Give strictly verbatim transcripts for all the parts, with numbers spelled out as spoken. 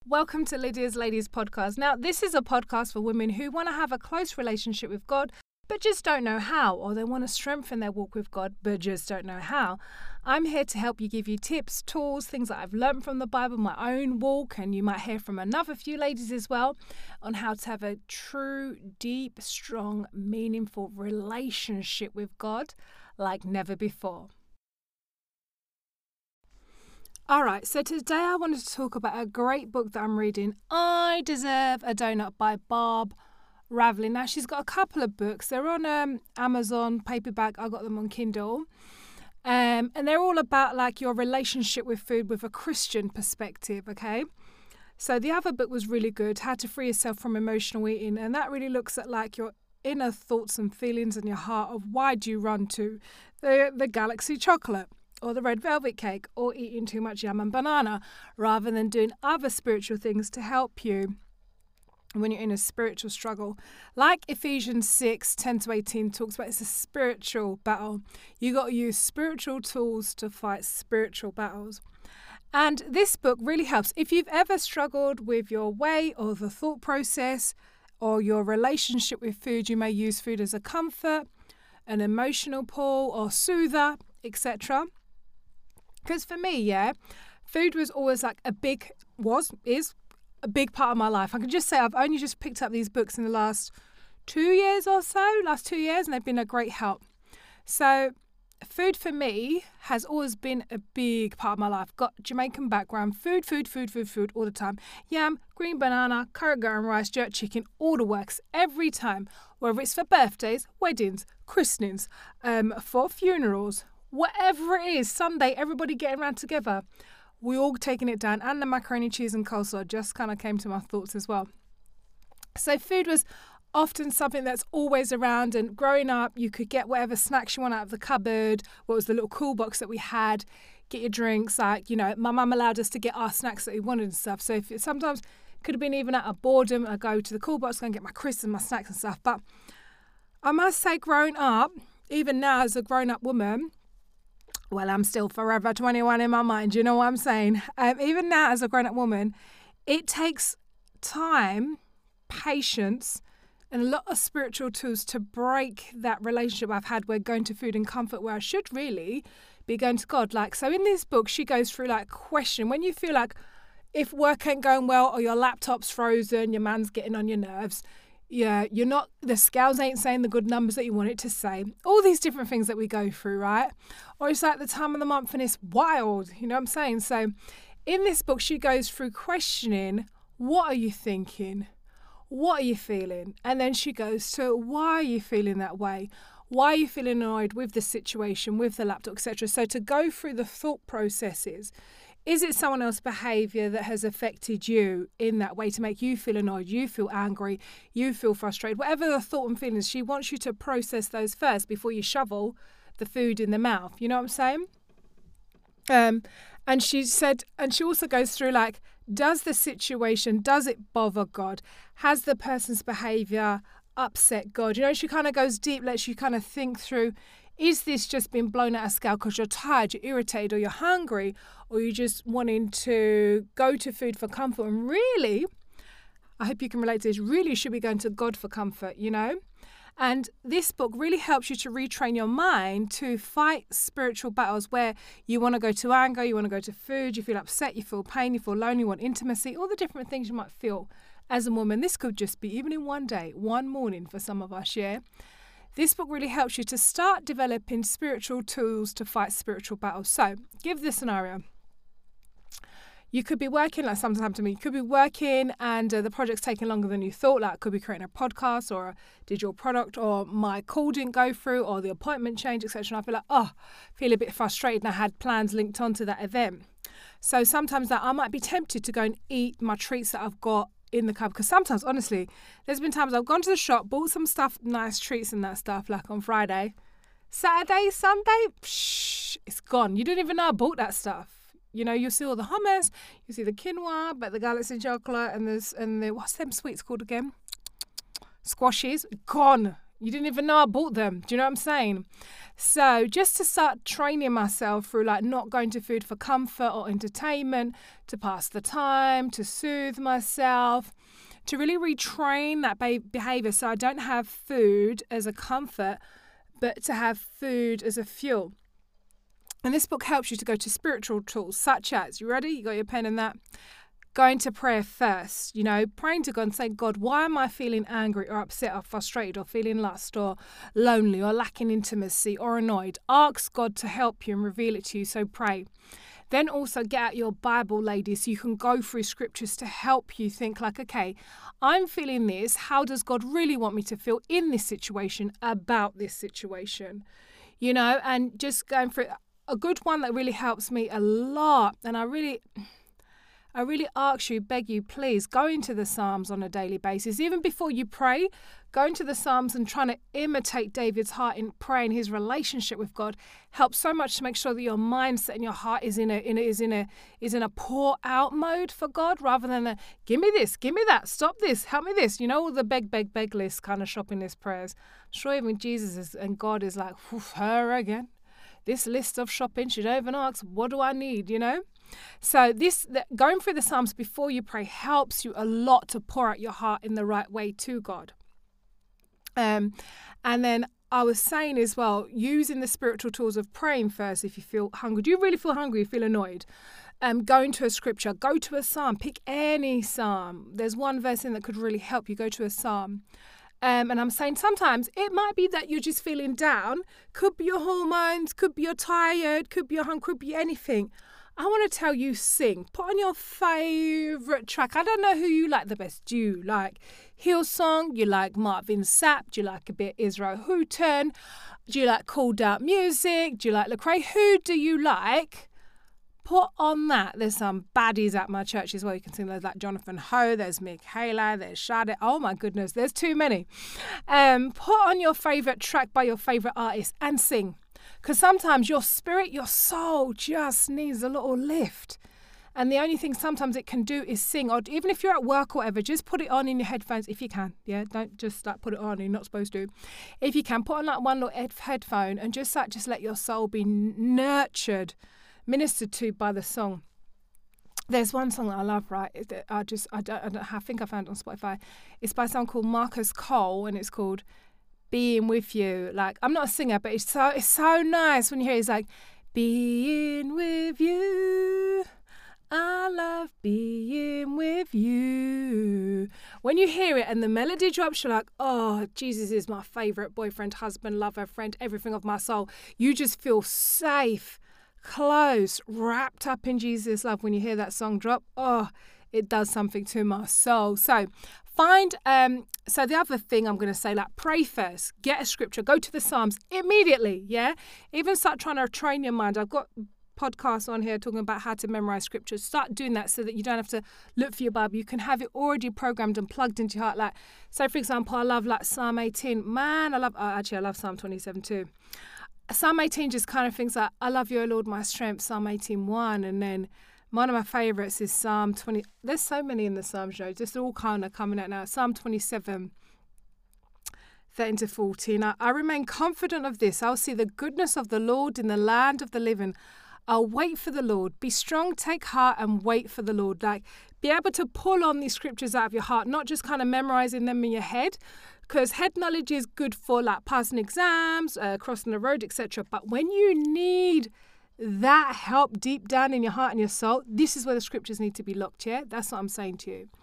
Welcome to Lydia's Ladies Podcast. Now, this is a podcast for women who want to have a close relationship with God, but just don't know how, or they want to strengthen their walk with God, but just don't know how. I'm here to help you, give you tips, tools, things that I've learned from the Bible, my own walk, and you might hear from another few ladies as well on how to have a true, deep, strong, meaningful relationship with God like never before. All right, so today I wanted to talk about a great book that I'm reading, I Deserve a Donut by Barb Ravlin. Now, she's got a couple of books. They're on um, Amazon paperback. I got them on Kindle. Um, and they're all about like your relationship with food with a Christian perspective, okay? So the other book was really good, How to Free Yourself from Emotional Eating. And that really looks at like your inner thoughts and feelings in your heart of why do you run to the, the Galaxy chocolate, or the red velvet cake, or eating too much yam and banana, rather than doing other spiritual things to help you when you're in a spiritual struggle. Like Ephesians six, ten to eighteen talks about, it's a spiritual battle. You got to use spiritual tools to fight spiritual battles. And this book really helps. If you've ever struggled with your weight or the thought process or your relationship with food, you may use food as a comfort, an emotional pull or soother, et cetera. Because for me, yeah, food was always like a big, was, is a big part of my life. I can just say I've only just picked up these books in the last two years or so, last two years, and they've been a great help. So food for me has always been a big part of my life. Got Jamaican background, food, food, food, food, food all the time. Yam, green banana, curry and rice, jerk chicken, all the works, every time. Whether it's for birthdays, weddings, christenings, um, for funerals, whatever it is, Sunday, everybody getting around together, we all taking it down. And the macaroni, cheese and coleslaw just kind of came to my thoughts as well. So food was often something that's always around, and growing up, you could get whatever snacks you want out of the cupboard. What was the little cool box that we had? Get your drinks, like, you know, my mum allowed us to get our snacks that we wanted and stuff. So if it sometimes could have been even out of boredom, I go to the cool box, go and get my crisps and my snacks and stuff. But I must say, growing up, even now as a grown-up woman, well, I'm still forever twenty-one in my mind, you know what I'm saying? Um, even now as a grown-up woman, it takes time, patience, and a lot of spiritual tools to break that relationship I've had where going to food and comfort where I should really be going to God. Like, so in this book, she goes through like question, when you feel like if work ain't going well or your laptop's frozen, your man's getting on your nerves, yeah, you're not, the scales ain't saying the good numbers that you want it to say. All these different things that we go through, right? Or it's like the time of the month and it's wild, you know what I'm saying? So in this book, she goes through questioning, what are you thinking? What are you feeling? And then she goes to, why are you feeling that way? Why are you feeling annoyed with the situation, with the laptop, et cetera? So to go through the thought processes. Is it someone else's behaviour that has affected you in that way to make you feel annoyed, you feel angry, you feel frustrated? Whatever the thought and feelings, she wants you to process those first before you shovel the food in the mouth. You know what I'm saying? Um, and she said, and she also goes through like, does the situation, does it bother God? Has the person's behaviour upset God? You know, she kind of goes deep, lets you kind of think through, is this just being blown out of scale because you're tired, you're irritated, or you're hungry, or you're just wanting to go to food for comfort? And really, I hope you can relate to this, really should be going to God for comfort, you know? And this book really helps you to retrain your mind to fight spiritual battles where you want to go to anger, you want to go to food, you feel upset, you feel pain, you feel lonely, you want intimacy, all the different things you might feel as a woman. This could just be even in one day, one morning for some of us, yeah? This book really helps you to start developing spiritual tools to fight spiritual battles. So, give this scenario. You could be working, like sometimes happened to me, you could be working and uh, the project's taking longer than you thought, like could be creating a podcast or a digital product, or my call didn't go through, or the appointment changed, et cetera. And I feel like, oh, feel a bit frustrated, and I had plans linked onto that event. So sometimes that I might be tempted to go and eat my treats that I've got in the cupboard, because sometimes, honestly, there's been times I've gone to the shop, bought some stuff, nice treats and that stuff, like on Friday, Saturday, Sunday, psh, it's gone. You didn't even know I bought that stuff. You know, you'll see all the hummus, you see the quinoa, but the Galaxy chocolate and there's and the what's them sweets called again? Squashes, gone. You didn't even know I bought them. Do you know what I'm saying? So just to start training myself through like not going to food for comfort or entertainment, to pass the time, to soothe myself, to really retrain that behavior so I don't have food as a comfort, but to have food as a fuel. And this book helps you to go to spiritual tools such as, you ready? You got your pen and that? Going to prayer first, you know, praying to God and saying, God, why am I feeling angry or upset or frustrated or feeling lost or lonely or lacking intimacy or annoyed? Ask God to help you and reveal it to you, so pray. Then also get out your Bible, ladies, so you can go through scriptures to help you think like, okay, I'm feeling this. How does God really want me to feel in this situation about this situation? You know, and just going through a good one that really helps me a lot. And I really... I really ask you, beg you, please go into the Psalms on a daily basis. Even before you pray, go into the Psalms and trying to imitate David's heart in praying. His relationship with God helps so much to make sure that your mindset and your heart is in a, in a is in a is in a pour out mode for God, rather than a give me this, give me that, stop this, help me this. You know, all the beg, beg, beg list kind of shopping list prayers. I'm sure even Jesus is, and God is like, her again. This list of shopping, she don't even ask, what do I need, you know? So this the, going through the Psalms before you pray helps you a lot to pour out your heart in the right way to God. Um, and then I was saying as well, using the spiritual tools of praying first if you feel hungry. Do you really feel hungry? You feel annoyed? Um, go into a scripture, go to a psalm, pick any psalm. There's one verse in that could really help you. Go to a psalm. Um, and I'm saying sometimes it might be that you're just feeling down. Could be your hormones, could be you're tired, could be your hunger, could be anything. I want to tell you, sing. Put on your favourite track. I don't know who you like the best. Do you like Hillsong? Do you like Marvin Sapp? Do you like a bit Israel Houghton? Do you like called out music? Do you like Lecrae? Who do you like? Put on that. There's some baddies at my church as well. You can see there's like Jonathan Ho, there's Michaela, there's Shade. Oh my goodness, there's too many. Um, put on your favourite track by your favourite artist and sing. Because sometimes your spirit, your soul just needs a little lift. And the only thing sometimes it can do is sing. Or even if you're at work or whatever, just put it on in your headphones if you can. Yeah, don't just like put it on. You're not supposed to. If you can, put on like one little head- headphone and just like just let your soul be nurtured, ministered to by the song. There's one song that I love, right? I just, I don't, I, don't, I think I found it on Spotify. It's by someone called Marcus Cole, and it's called Being With You. Like, I'm not a singer, but it's so, it's so nice when you hear it. It's like, being with you. I love being with you. When you hear it and the melody drops, you're like, oh, Jesus is my favourite boyfriend, husband, lover, friend, everything of my soul. You just feel safe, close, wrapped up in Jesus' love when you hear that song drop. Oh, it does something to my soul. So find, um, so the other thing I'm going to say, like, pray first, get a scripture, go to the Psalms immediately, yeah? Even start trying to train your mind. I've got podcasts on here talking about how to memorize scriptures. Start doing that so that you don't have to look for your Bible. You can have it already programmed and plugged into your heart. Like, so for example, I love like Psalm eighteen. Man, I love, oh, actually, I love Psalm twenty-seven too. Psalm eighteen just kind of things like, I love you, O Lord, my strength, Psalm eighteen one. And then one of my favourites is Psalm twenty. There's so many in the Psalms, show, just all kind of coming out now. Psalm twenty-seven, thirteen to fourteen. I, I remain confident of this. I'll see the goodness of the Lord in the land of the living. I'll wait for the Lord. Be strong, take heart, and wait for the Lord. Like, be able to pull on these scriptures out of your heart, not just kind of memorising them in your head, because head knowledge is good for like passing exams, uh, crossing the road, et cetera. But when you need that help deep down in your heart and your soul, this is where the scriptures need to be locked, yeah? That's what I'm saying to you.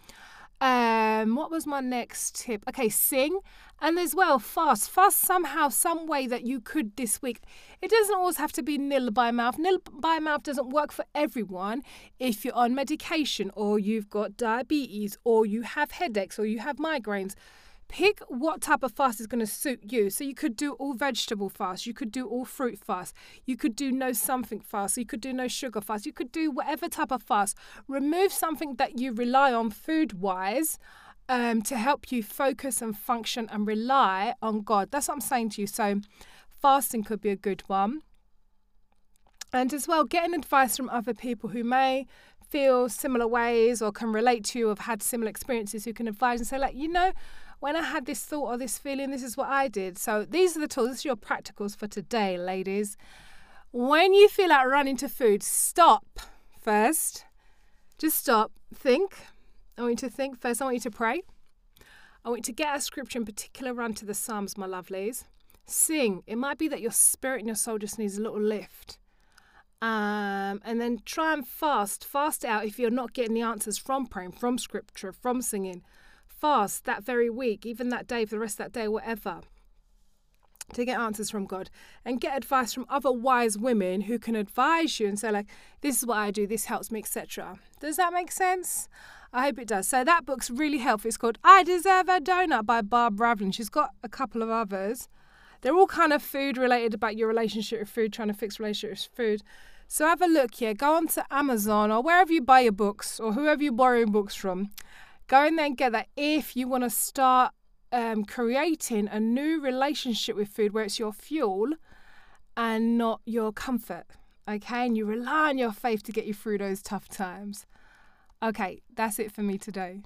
Um, what was my next tip? Okay, sing. And as well, fast. Fast somehow, some way that you could this week. It doesn't always have to be nil by mouth. Nil by mouth doesn't work for everyone. If you're on medication or you've got diabetes or you have headaches or you have migraines, pick what type of fast is going to suit you. So you could do all vegetable fast. You could do all fruit fast. You could do no something fast. You could do no sugar fast. You could do whatever type of fast. Remove something that you rely on food-wise um, to help you focus and function and rely on God. That's what I'm saying to you. So fasting could be a good one. And as well, getting advice from other people who may feel similar ways or can relate to you or have had similar experiences who can advise and say, like, you know, when I had this thought or this feeling, this is what I did. So these are the tools. This is your practicals for today, ladies. When you feel like running to food, stop first. Just stop. Think. I want you to think first. I want you to pray. I want you to get a scripture in particular, run to the Psalms, my lovelies. Sing. It might be that your spirit and your soul just needs a little lift. Um, and then try and fast. Fast out if you're not getting the answers from praying, from scripture, from singing. Fast that very week, even that day, for the rest of that day, whatever, to get answers from God. And get advice from other wise women who can advise you and say, like, this is what I do, this helps me, et cetera. Does that make sense? I hope it does. So that book's really helpful. It's called I Deserve a Donut by Barb Ravlin. She's got a couple of others. They're all kind of food related, about your relationship with food, trying to fix relationships with food. So have a look here. Go on to Amazon or wherever you buy your books or whoever you're borrowing books from. Go in there and get that if you want to start um, creating a new relationship with food where it's your fuel and not your comfort. Okay? And you rely on your faith to get you through those tough times. Okay, that's it for me today.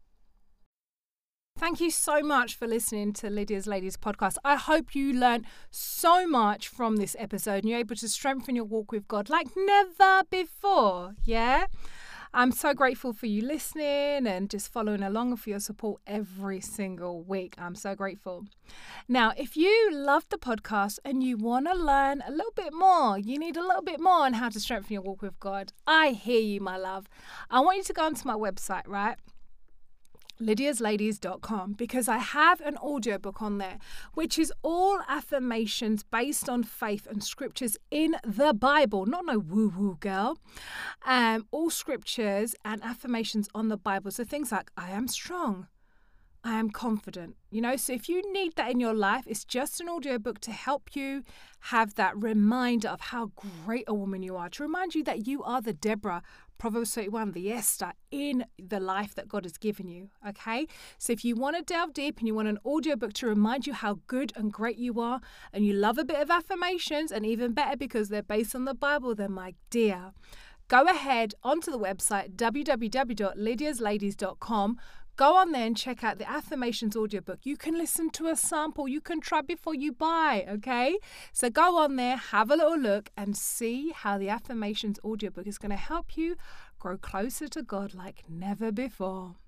Thank you so much for listening to Lydia's Ladies podcast. I hope you learned so much from this episode and you're able to strengthen your walk with God like never before. Yeah? I'm so grateful for you listening and just following along and for your support every single week. I'm so grateful. Now, if you love the podcast and you want to learn a little bit more, you need a little bit more on how to strengthen your walk with God, I hear you, my love. I want you to go onto my website, right? lydias ladies dot com, because I have an audiobook on there which is all affirmations based on faith and scriptures in the Bible, not no woo-woo girl. Um, all scriptures and affirmations on the Bible. So things like I am strong, I am confident, you know. So if you need that in your life, it's just an audiobook to help you have that reminder of how great a woman you are, to remind you that you are the Deborah, Proverbs thirty-one, the Esther in the life that God has given you, okay? So if you want to delve deep and you want an audiobook to remind you how good and great you are and you love a bit of affirmations, and even better because they're based on the Bible, then my dear, go ahead onto the website w w w dot lydias ladies dot com. Go on there and check out the affirmations audiobook. You can listen to a sample. You can try before you buy, okay? So go on there, have a little look and see how the affirmations audiobook is going to help you grow closer to God like never before.